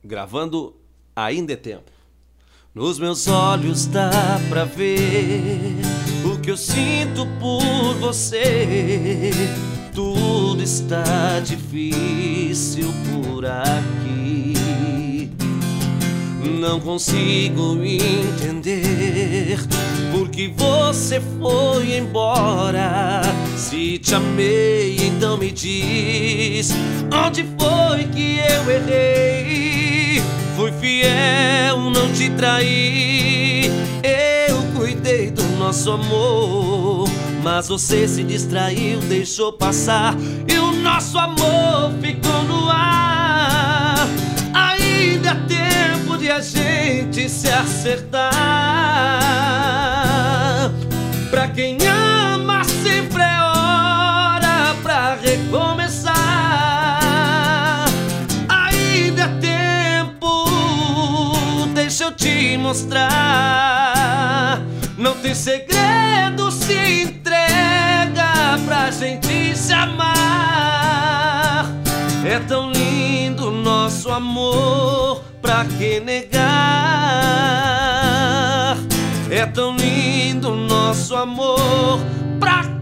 Gravando Ainda é Tempo. Nos meus olhos dá pra ver o que eu sinto por você. Tudo está difícil por aqui. Não consigo entender por que você foi embora. Se te amei, então me diz onde foi que eu errei. Fui fiel, não te traí. Eu cuidei do nosso amor, mas você se distraiu, deixou passar e o nosso amor ficou no ar. Ainda é tempo de a gente se acertar. Pra quem ama sempre é hora pra recomeçar. Ainda é tempo, deixa eu te mostrar. Não tem segredo, se entrega pra gente se amar. É tão lindo nosso amor, pra que negar? É tão lindo nosso amor, pra